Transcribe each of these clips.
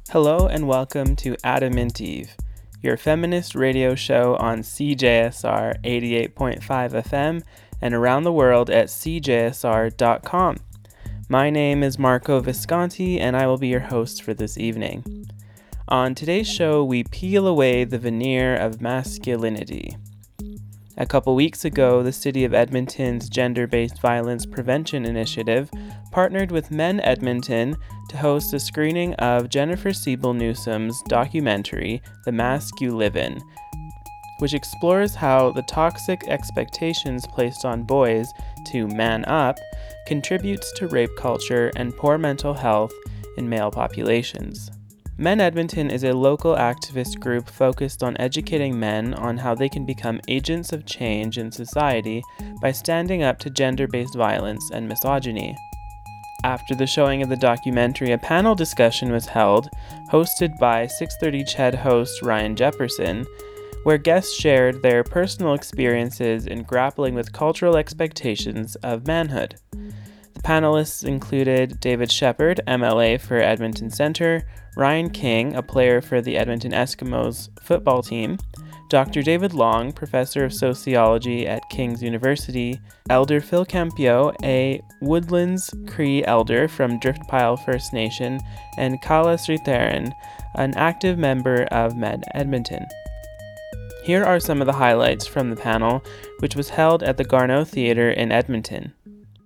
Hello and welcome to Adam and Eve, your feminist radio show on CJSR 88.5 FM and around the world at cjsr.com. My name is Marco Visconti and I will be your host for this evening. On today's show, we peel away the veneer of masculinity. A couple weeks ago, the City of Edmonton's Gender-Based Violence Prevention Initiative partnered with Men Edmonton to host a screening of Jennifer Siebel Newsom's documentary, The Mask You Live In, which explores how the toxic expectations placed on boys to man up contributes to rape culture and poor mental health in male populations. Men Edmonton is a local activist group focused on educating men on how they can become agents of change in society by standing up to gender-based violence and misogyny. After the showing of the documentary, a panel discussion was held, hosted by 630 CHED host Ryan Jefferson, where guests shared their personal experiences in grappling with cultural expectations of manhood. The panelists included David Shepard, MLA for Edmonton Centre, Ryan King, a player for the Edmonton Eskimos football team, Dr. David Long, professor of sociology at King's University, Elder Phil Campio, a Woodlands Cree elder from Driftpile First Nation, and Kala Sritharan, an active member of Men Edmonton. Here are some of the highlights from the panel, which was held at the Garneau Theatre in Edmonton.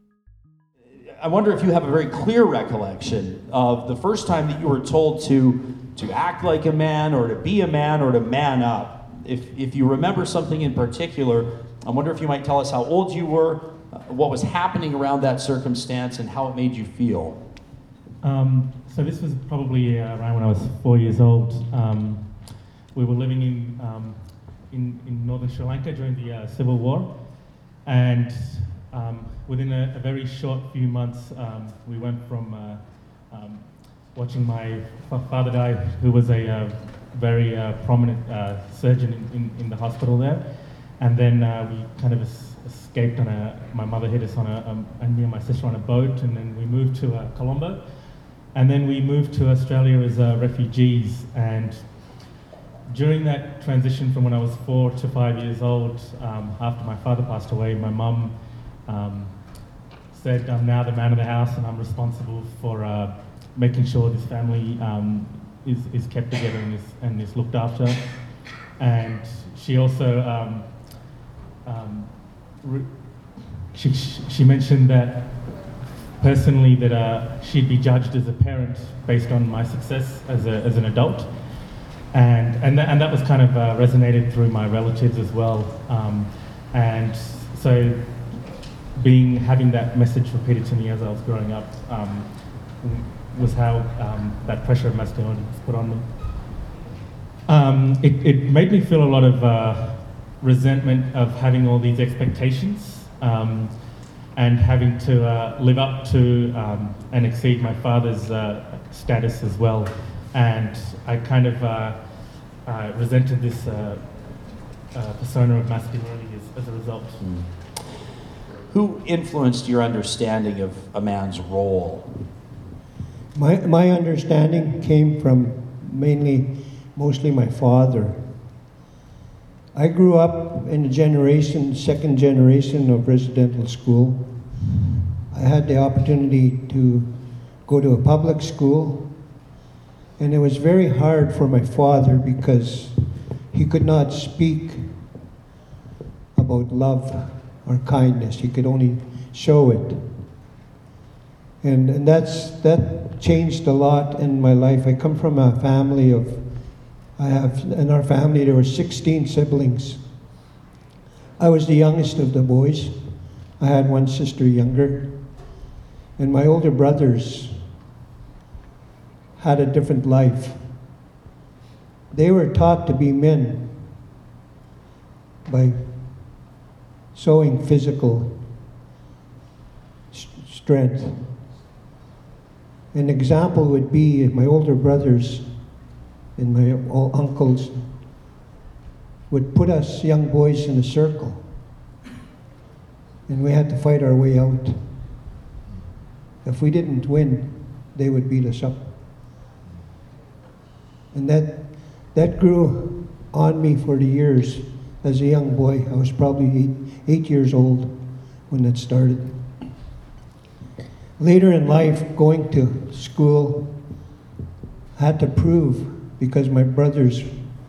I wonder if you have a very clear recollection of the first time that you were told to act like a man or to be a man or to man up. If you remember something in particular, I wonder if you might tell us how old you were, what was happening around that circumstance, and how it made you feel. So this was probably around when I was 4 years old. We were living in northern Sri Lanka during the Civil War, and within a very short few months, we went from watching my father die, who was a very prominent surgeon in the hospital there, and then we kind of escaped my mother hid us and me and my sister on a boat, and then we moved to Colombo, and then we moved to Australia as refugees. And during that transition from when I was 4 to 5 years old, after my father passed away, my mum said, I'm now the man of the house and I'm responsible for making sure this family is kept together and is looked after. And she also, she mentioned that personally that she'd be judged as a parent based on my success as an adult. And that was kind of resonated through my relatives as well. And so having that message repeated to me as I was growing up was how that pressure of masculinity was put on me. It made me feel a lot of resentment of having all these expectations and having to live up to and exceed my father's status as well. And I kind of resented this persona of masculinity as a result. Who influenced your understanding of a man's role? My understanding came from mostly my father. I grew up in a second generation of residential school. I had the opportunity to go to a public school, and it was very hard for my father because he could not speak about love or kindness. He could only show it. And that changed a lot in my life. I come from a family in our family there were 16 siblings. I was the youngest of the boys. I had one sister younger. And my older brothers had a different life. They were taught to be men by showing physical strength. An example would be my older brothers and my uncles would put us young boys in a circle, and we had to fight our way out. If we didn't win, they would beat us up. And that grew on me for the years. As a young boy, I was probably eight years old when that started. Later in life, going to school, had to prove, because my brothers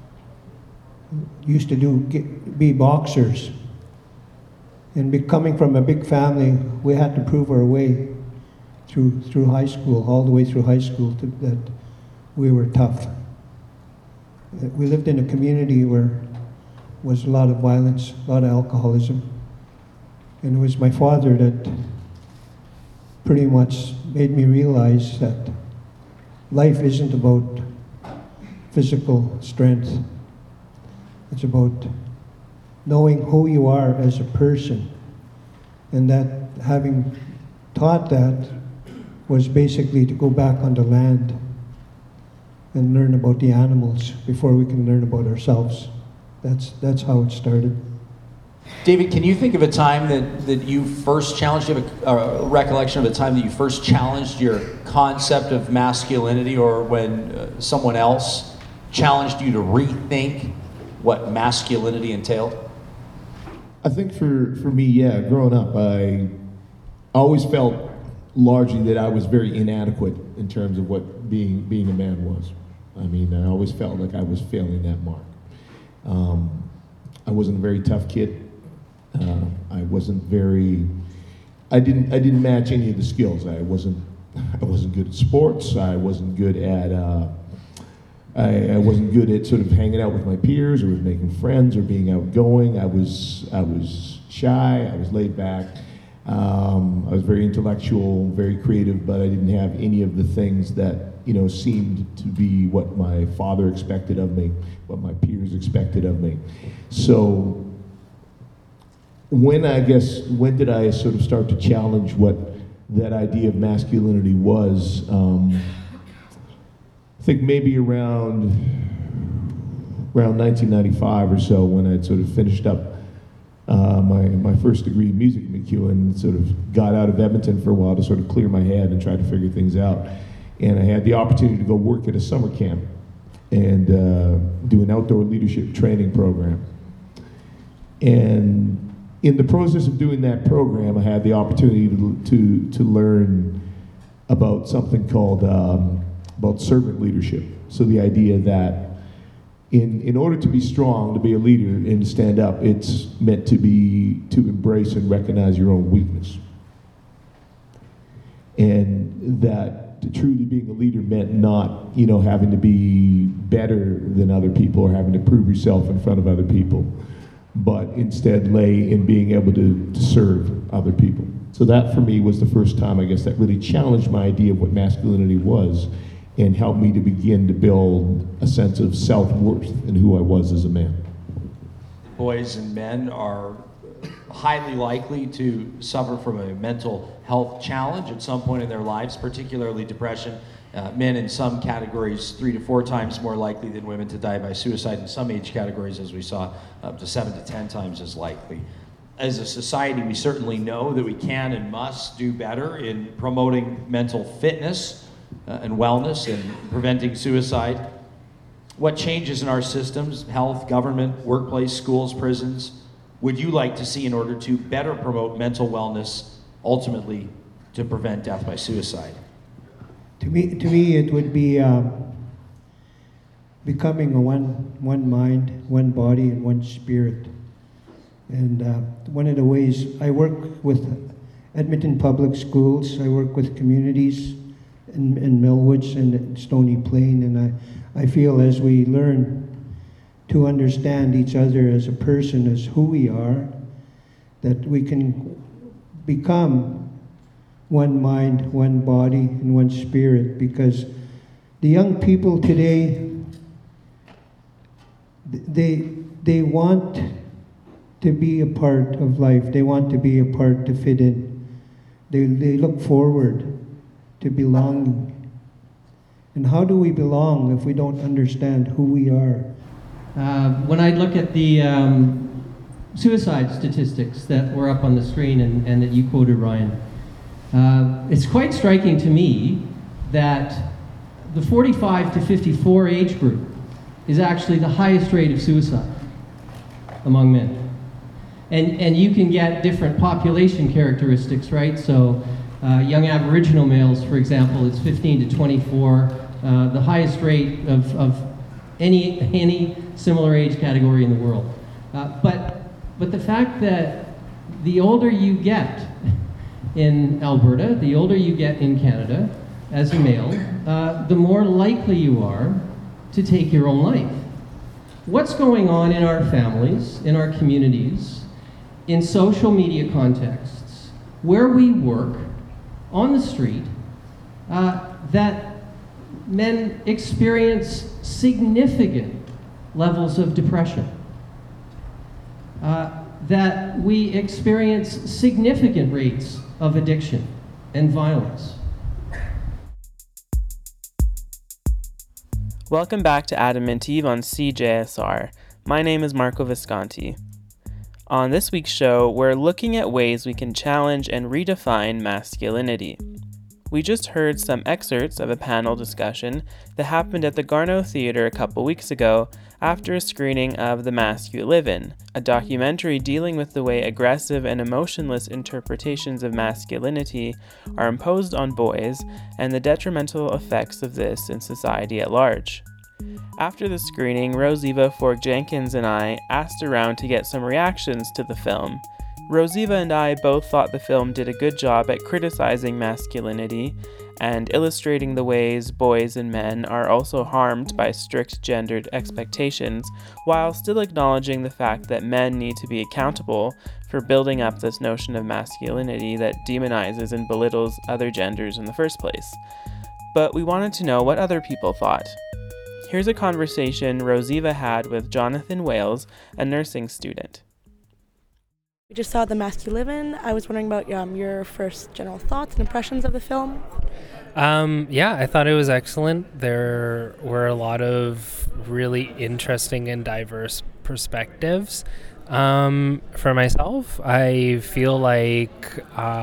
used to be boxers. And coming from a big family, we had to prove our way through high school, all the way through high school, that we were tough. We lived in a community where was a lot of violence, a lot of alcoholism. And it was my father that pretty much made me realize that life isn't about physical strength. It's about knowing who you are as a person. And that having taught that was basically to go back on the land and learn about the animals before we can learn about ourselves. That's how it started. David, can you think of a time that you first challenged, a recollection of a time that you first challenged your concept of masculinity, or when someone else challenged you to rethink what masculinity entailed? I think for me, yeah, growing up, I always felt largely that I was very inadequate in terms of what being a man was. I mean, I always felt like I was failing that mark. I wasn't a very tough kid. I didn't match any of the skills. I wasn't good at sports. I wasn't good at I wasn't good at sort of hanging out with my peers or with making friends or being outgoing. I was shy. I was laid back. I was very intellectual, very creative, but I didn't have any of the things that seemed to be what my father expected of me, what my peers expected of me. So when did I sort of start to challenge what that idea of masculinity was? I think maybe around 1995 or so, when I'd sort of finished up my first degree in music at MacEwan, and sort of got out of Edmonton for a while to sort of clear my head and try to figure things out. And I had the opportunity to go work at a summer camp and do an outdoor leadership training program. And in the process of doing that program, I had the opportunity to learn about something called about servant leadership. So the idea that in order to be strong, to be a leader and to stand up, it's meant to embrace and recognize your own weakness. And that truly being a leader meant not, having to be better than other people or having to prove yourself in front of other people, but instead lay in being able to serve other people. So that for me was the first time, I guess, that really challenged my idea of what masculinity was and helped me to begin to build a sense of self-worth in who I was as a man. Boys and men are highly likely to suffer from a mental health challenge at some point in their lives, particularly depression. Men in some categories 3 to 4 times more likely than women to die by suicide. In some age categories, as we saw, up to 7 to 10 times as likely. As a society, we certainly know that we can and must do better in promoting mental fitness and wellness and preventing suicide. What changes in our systems, health, government, workplace, schools, prisons, would you like to see in order to better promote mental wellness, ultimately to prevent death by suicide? To me, it would be becoming a one mind, one body, and one spirit. And one of the ways I work with Edmonton Public Schools, I work with communities in Millwoods and Stony Plain, and I feel as we learn to understand each other as a person, as who we are, that we can become one mind, one body, and one spirit, because the young people today, they want to be a part of life. They want to be a part to fit in. They look forward to belonging. And how do we belong if we don't understand who we are? When I look at the suicide statistics that were up on the screen and that you quoted, Ryan, it's quite striking to me that the 45 to 54 age group is actually the highest rate of suicide among men. And you can get different population characteristics, right? So young Aboriginal males, for example, it's 15 to 24, the highest rate of any similar age category in the world. But the fact that the older you get in Alberta, the older you get in Canada as a male, the more likely you are to take your own life. What's going on in our families, in our communities, in social media contexts, where we work, on the street, that men experience significant levels of depression, that we experience significant rates of addiction and violence. Welcome back to Adam and Eve on CJSR. My name is Marco Visconti. On this week's show, we're looking at ways we can challenge and redefine masculinity. We just heard some excerpts of a panel discussion that happened at the Garneau Theatre a couple weeks ago after a screening of The Mask You Live In, a documentary dealing with the way aggressive and emotionless interpretations of masculinity are imposed on boys and the detrimental effects of this in society at large. After the screening, Rose-Eva Forg-Jenkins and I asked around to get some reactions to the film. Rose-Eva and I both thought the film did a good job at criticizing masculinity and illustrating the ways boys and men are also harmed by strict gendered expectations, while still acknowledging the fact that men need to be accountable for building up this notion of masculinity that demonizes and belittles other genders in the first place. But we wanted to know what other people thought. Here's a conversation Rose-Eva had with Jonathan Wales, a nursing student. We just saw The Mask You Live In. I was wondering about your first general thoughts and impressions of the film. Yeah, I thought it was excellent. There were a lot of really interesting and diverse perspectives. For myself, I feel like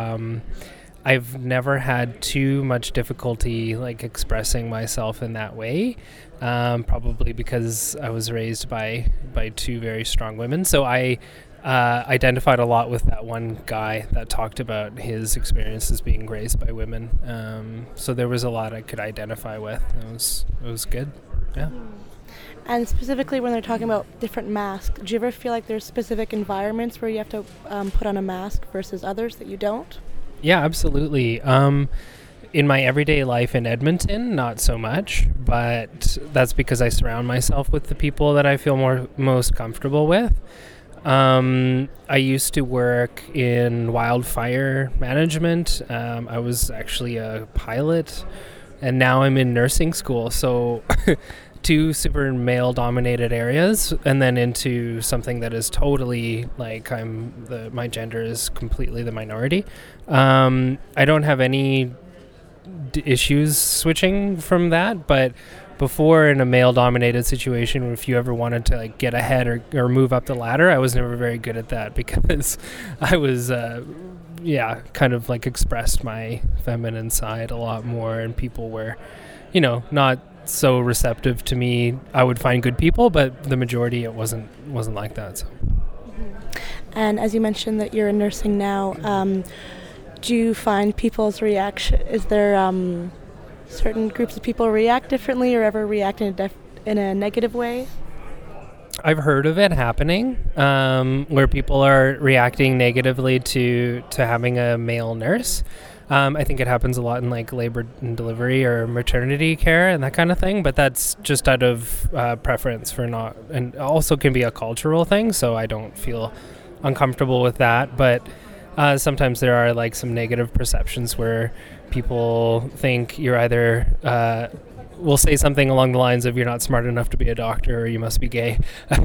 I've never had too much difficulty expressing myself in that way. Probably because I was raised by two very strong women. So I identified a lot with that one guy that talked about his experiences being raised by women. So there was a lot I could identify with. It was good. Yeah. And specifically when they're talking about different masks, do you ever feel like there's specific environments where you have to put on a mask versus others that you don't? Yeah, absolutely. In my everyday life in Edmonton, not so much, but that's because I surround myself with the people that I feel most comfortable with. I used to work in wildfire management. I was actually a pilot, and now I'm in nursing school. So two super male-dominated areas, and then into something that is totally my gender is completely the minority. I don't have any issues switching from that, but before, in a male-dominated situation, if you ever wanted to get ahead or move up the ladder, I was never very good at that because I was expressed my feminine side a lot more, and people were not so receptive to me. I would find good people, but the majority it wasn't like that. So. And as you mentioned that you're in nursing now, do you find people's reaction, is there certain groups of people react differently or ever react in a negative way? I've heard of it happening, where people are reacting negatively to having a male nurse. I think it happens a lot in labor and delivery or maternity care and that kind of thing, but that's just out of preference for not, and also can be a cultural thing, so I don't feel uncomfortable with that. But sometimes there are some negative perceptions where people think you're either will say something along the lines of you're not smart enough to be a doctor or you must be gay.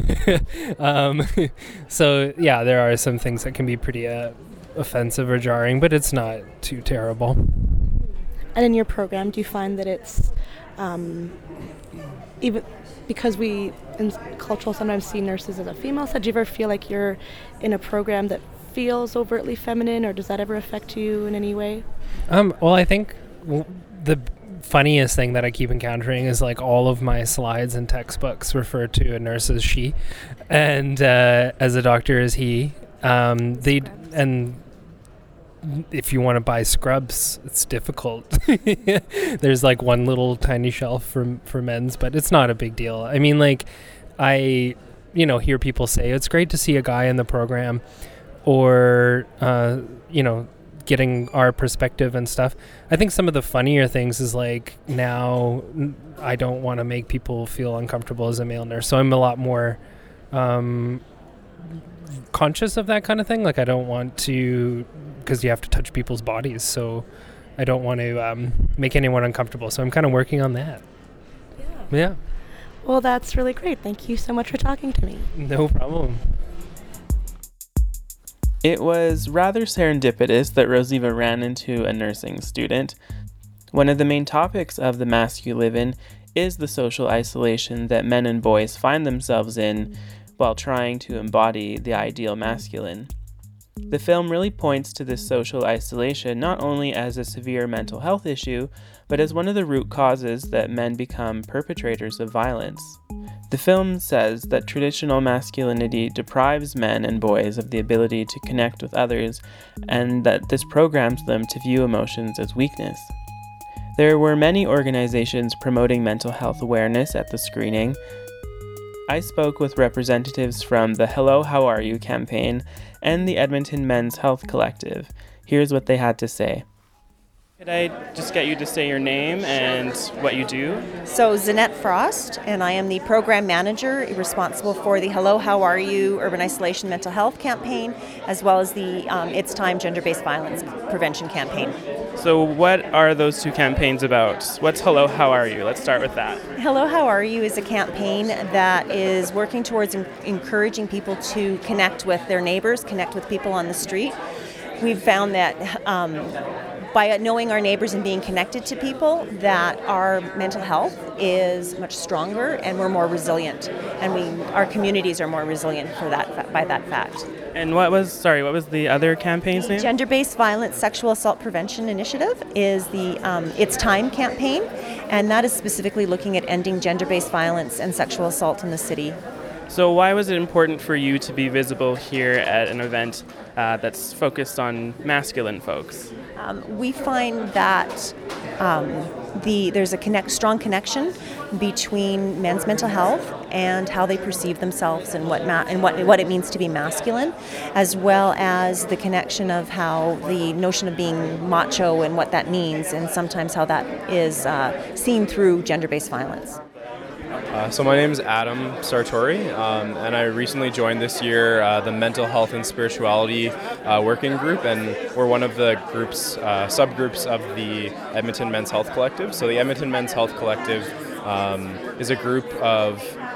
So yeah, there are some things that can be pretty offensive or jarring, but it's not too terrible. And in your program, do you find that it's even because we in cultural sometimes see nurses as a female set, do you ever feel like you're in a program that feels overtly feminine, or does that ever affect you in any way? Well, I think the funniest thing that I keep encountering is like all of my slides and textbooks refer to a nurse as she, and as a doctor as he. And if you want to buy scrubs, it's difficult. There's like one little tiny shelf for men's, but it's not a big deal. I mean, like, I hear people say it's great to see a guy in the program, or getting our perspective and stuff. I think some of the funnier things is like, now I don't want to make people feel uncomfortable as a male nurse, so I'm a lot more conscious of that kind of thing. Like, I don't want to, because you have to touch people's bodies, so I don't want to make anyone uncomfortable, so I'm kind of working on that. Yeah. Well, that's really great. Thank you so much for talking to me. No problem. It was rather serendipitous that Rosiva ran into a nursing student. One of the main topics of The Mask You Live In is the social isolation that men and boys find themselves in while trying to embody the ideal masculine. The film really points to this social isolation not only as a severe mental health issue, but as one of the root causes that men become perpetrators of violence. The film says that traditional masculinity deprives men and boys of the ability to connect with others, and that this programs them to view emotions as weakness. There were many organizations promoting mental health awareness at the screening. I spoke with representatives from the Hello, How Are You campaign and the Edmonton Men's Health Collective. Here's what they had to say. Could I just get you to say your name and what you do? So, Zanette Frost, and I am the program manager responsible for the Hello, How Are You Urban Isolation Mental Health campaign, as well as the It's Time Gender-Based Violence Prevention campaign. So what are those two campaigns about? What's Hello, How Are You? Let's start with that. Hello, How Are You is a campaign that is working towards encouraging people to connect with their neighbors, connect with people on the street. We've found that by knowing our neighbors and being connected to people, that our mental health is much stronger and we're more resilient, and our communities are more resilient by that fact. And what was the other campaign's name? Gender-Based Violence Sexual Assault Prevention Initiative is the It's Time campaign, and that is specifically looking at ending gender-based violence and sexual assault in the city. So why was it important for you to be visible here at an event that's focused on masculine folks? We find that there's a strong connection between men's mental health and how they perceive themselves and what it means to be masculine, as well as the connection of how the notion of being macho and what that means, and sometimes how that is seen through gender-based violence. So my name is Adam Sartori, and I recently joined this year the Mental Health and Spirituality Working Group, and we're one of the subgroups of the Edmonton Men's Health Collective. So the Edmonton Men's Health Collective is a group of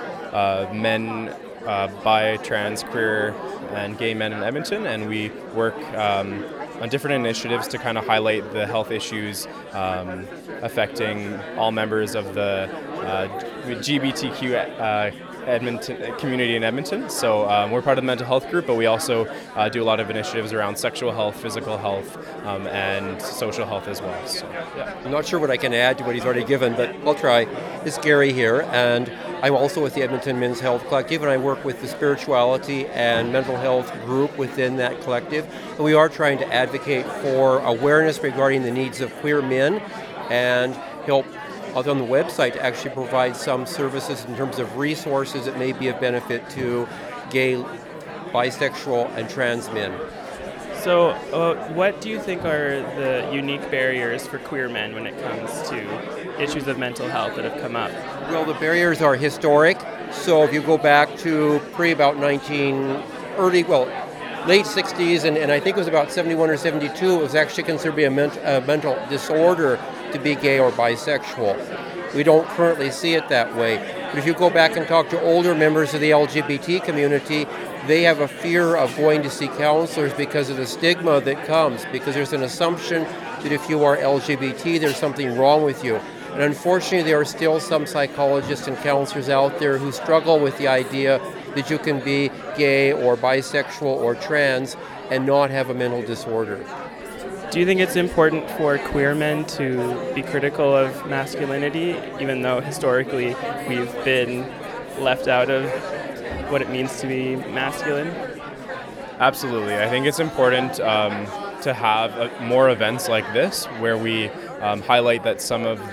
men, bi, trans, queer, and gay men in Edmonton, and we work on different initiatives to kind of highlight the health issues affecting all members of the GBTQ Edmonton community in Edmonton. So we're part of the mental health group, but we also do a lot of initiatives around sexual health, physical health, and social health as well. So, yeah. I'm not sure what I can add to what he's already given, but I'll try. It's Gary here, and I'm also with the Edmonton Men's Health Collective, and I work with the spirituality and mental health group within that collective. And we are trying to advocate for awareness regarding the needs of queer men and help on the website to actually provide some services in terms of resources that may be of benefit to gay, bisexual, and trans men. So what do you think are the unique barriers for queer men when it comes to issues of mental health that have come up? Well, the barriers are historic. So if you go back to late 60s, and I think it was about 71 or 72, it was actually considered to be a mental disorder to be gay or bisexual. We don't currently see it that way. But if you go back and talk to older members of the LGBT community, they have a fear of going to see counselors because of the stigma that comes, because there's an assumption that if you are LGBT, there's something wrong with you. And unfortunately, there are still some psychologists and counselors out there who struggle with the idea that you can be gay or bisexual or trans and not have a mental disorder. Do you think it's important for queer men to be critical of masculinity, even though historically we've been left out of what it means to be masculine? Absolutely. I think it's important to have more events like this where we highlight that some of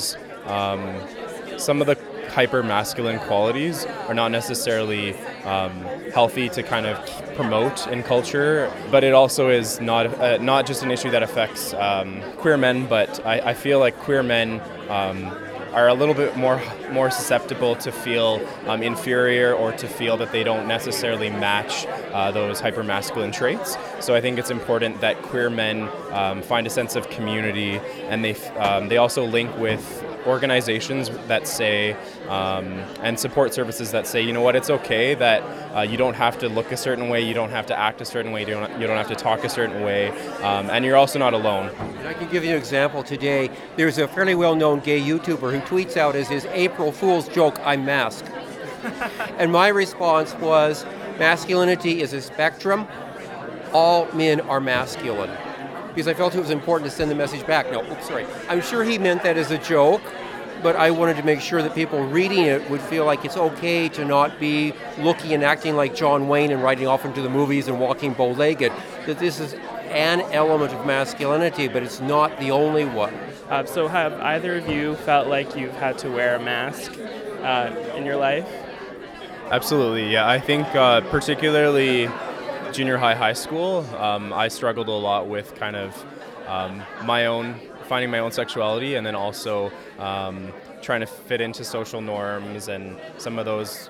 the hyper-masculine qualities are not necessarily healthy to kind of promote in culture, but it also is not just an issue that affects queer men, but I feel like queer men are a little bit more susceptible to feel inferior or to feel that they don't necessarily match those hyper-masculine traits. So I think it's important that queer men find a sense of community, and they also link with organizations that say, and support services that say, you know what, it's okay that you don't have to look a certain way, you don't have to act a certain way, you don't have to talk a certain way, and you're also not alone. I can give you an example today. There's a fairly well-known gay YouTuber who tweets out as his April Fool's joke, "I'm masked." And my response was, masculinity is a spectrum. All men are masculine. Because I felt it was important to send the message back. No, oops, sorry. I'm sure he meant that as a joke, but I wanted to make sure that people reading it would feel like it's okay to not be looking and acting like John Wayne and riding off into the movies and walking bow-legged, that this is an element of masculinity, but it's not the only one. So have either of you felt like you've had to wear a mask in your life? Absolutely, yeah. I think particularly junior high school, I struggled a lot with kind of finding my own sexuality, and then also trying to fit into social norms and some of those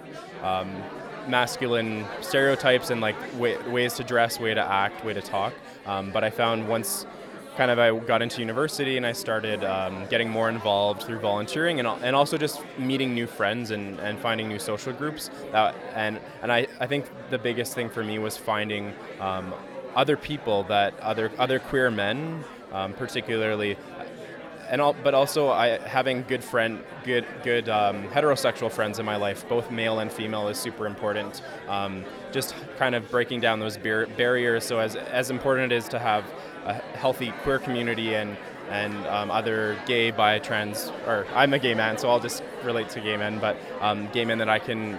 masculine stereotypes and like ways to dress, way to act, way to talk. But I found once kind of I got into university and I started getting more involved through volunteering and also just meeting new friends and finding new social groups. And I think the biggest thing for me was finding other people, that other queer men, particularly, but also having good heterosexual friends in my life, both male and female, is super important. Just kind of breaking down those barriers. So as important it is to have a healthy queer community and other gay, bi, trans, or I'm a gay man, so I'll just relate to gay men, but gay men that I can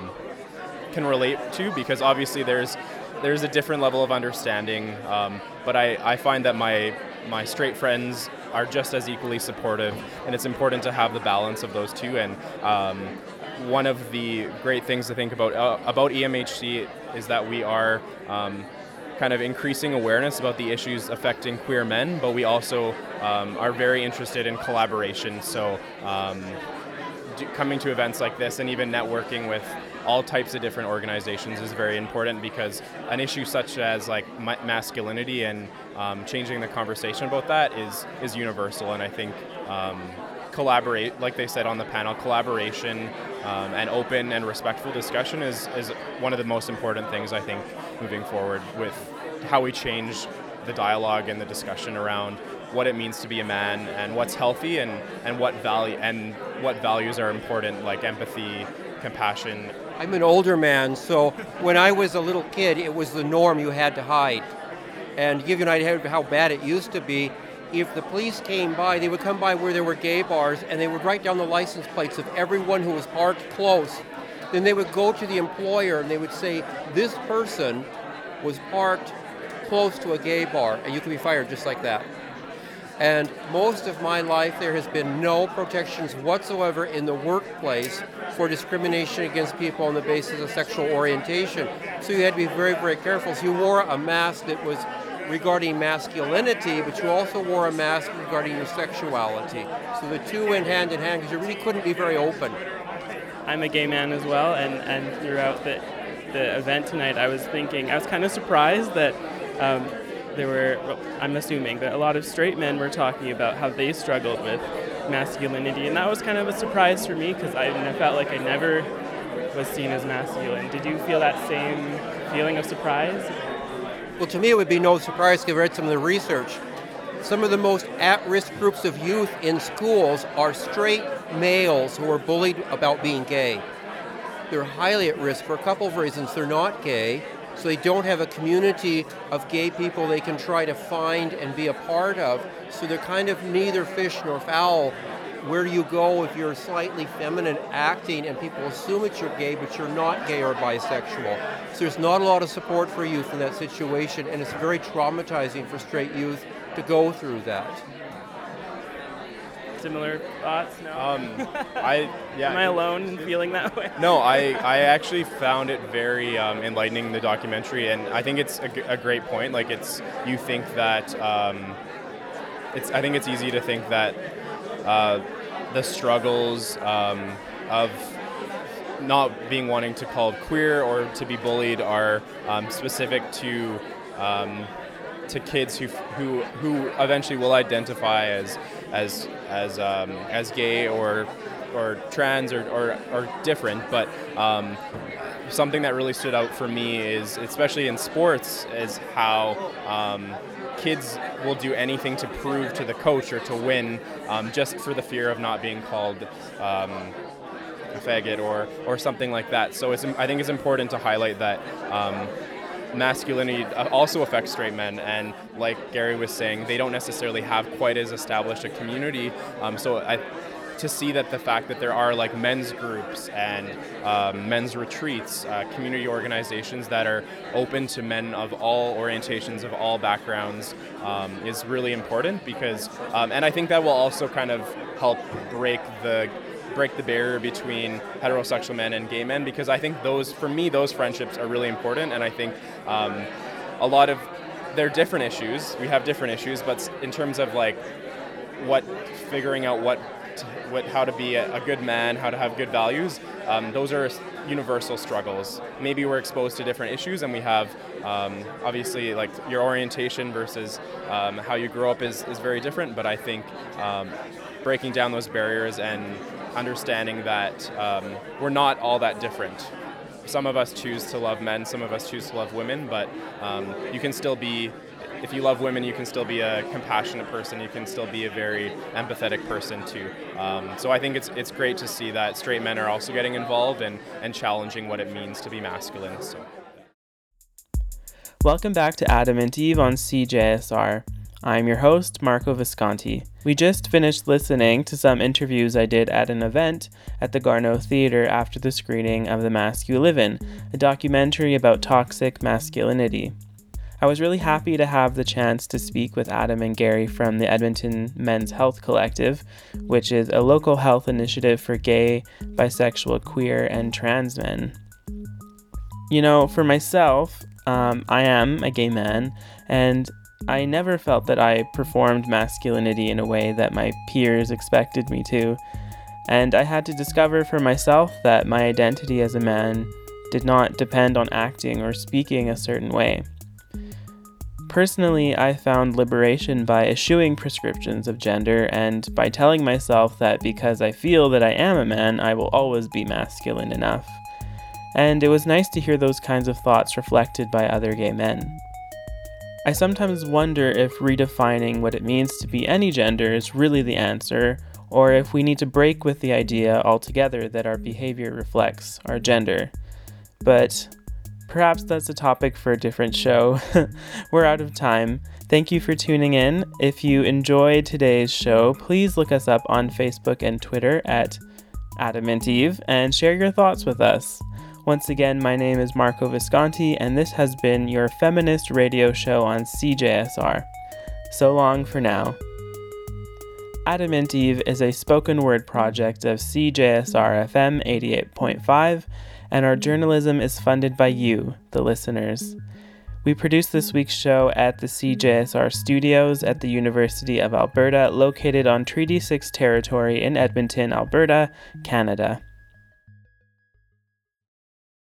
relate to, because obviously there's a different level of understanding, but I find that my straight friends are just as equally supportive, and it's important to have the balance of those two. And one of the great things to think about EMHC is that we are kind of increasing awareness about the issues affecting queer men, but we also are very interested in collaboration. So coming to events like this and even networking with all types of different organizations is very important, because an issue such as like masculinity and changing the conversation about that is universal. And I think collaborate, like they said on the panel, collaboration and open and respectful discussion is one of the most important things, I think, moving forward with how we change the dialogue and the discussion around what it means to be a man and what's healthy and what values are important, like empathy, compassion. I'm an older man, so when I was a little kid, it was the norm you had to hide. And to give you an idea of how bad it used to be, if the police came by, they would come by where there were gay bars, and they would write down the license plates of everyone who was parked close. Then they would go to the employer and they would say, this person was parked close to a gay bar, and you can be fired just like that. And most of my life, there has been no protections whatsoever in the workplace for discrimination against people on the basis of sexual orientation. So you had to be very, very careful. So you wore a mask that was regarding masculinity, but you also wore a mask regarding your sexuality. So the two went hand in hand, because you really couldn't be very open. I'm a gay man as well, and throughout the event tonight, I was kind of surprised that there were, I'm assuming that a lot of straight men were talking about how they struggled with masculinity, and that was kind of a surprise for me, because I felt like I never was seen as masculine. Did you feel that same feeling of surprise? Well, to me it would be no surprise, because I read some of the research. Some of the most at-risk groups of youth in schools are straight males who are bullied about being gay. They're highly at risk for a couple of reasons. They're not gay, So they don't have a community of gay people they can try to find and be a part of. So they're kind of neither fish nor fowl. Where do you go if you're slightly feminine acting and people assume that you're gay, but you're not gay or bisexual? So there's not a lot of support for youth in that situation, and it's very traumatizing for straight youth to go through that. Similar thoughts? No. Am I alone in feeling that way? No, I actually found it very enlightening, the documentary, and I think it's a great point. Like, you think that I think it's easy to think that the struggles of not being wanting to called queer or to be bullied are specific to kids who eventually will identify as gay or trans or different. But something that really stood out for me is, especially in sports, is how kids will do anything to prove to the coach or to win, just for the fear of not being called a faggot or something like that. So I think it's important to highlight that masculinity also affects straight men, and like Gary was saying, they don't necessarily have quite as established a community. To see that the fact that there are like men's groups and men's retreats, community organizations that are open to men of all orientations, of all backgrounds, is really important, because, and I think that will also kind of help break the barrier between heterosexual men and gay men, because I think those friendships are really important. And I think a lot of, they're different issues. We have different issues, but in terms of like figuring out how to be a good man, how to have good values, those are universal struggles. Maybe we're exposed to different issues, and we have obviously like your orientation versus how you grow up is very different, but I think breaking down those barriers and understanding that we're not all that different. Some of us choose to love men, some of us choose to love women, but you can still be, if you love women, you can still be a compassionate person. You can still be a very empathetic person too. So I think it's great to see that straight men are also getting involved and challenging what it means to be masculine. So. Welcome back to Adam and Eve on CJSR. I'm your host, Marco Visconti. We just finished listening to some interviews I did at an event at the Garneau Theatre after the screening of The Mask You Live In, a documentary about toxic masculinity. I was really happy to have the chance to speak with Adam and Gary from the Edmonton Men's Health Collective, which is a local health initiative for gay, bisexual, queer, and trans men. You know, for myself, I am a gay man, and I never felt that I performed masculinity in a way that my peers expected me to, and I had to discover for myself that my identity as a man did not depend on acting or speaking a certain way. Personally, I found liberation by eschewing prescriptions of gender and by telling myself that because I feel that I am a man, I will always be masculine enough. And it was nice to hear those kinds of thoughts reflected by other gay men. I sometimes wonder if redefining what it means to be any gender is really the answer, or if we need to break with the idea altogether that our behavior reflects our gender. But perhaps that's a topic for a different show. We're out of time. Thank you for tuning in. If you enjoyed today's show, please look us up on Facebook and Twitter at Adam and Eve and share your thoughts with us. Once again, my name is Marco Visconti, and this has been your feminist radio show on CJSR. So long for now. Adam and Eve is a spoken word project of CJSR FM 88.5, and our journalism is funded by you, the listeners. We produce this week's show at the CJSR studios at the University of Alberta, located on Treaty 6 territory in Edmonton, Alberta, Canada.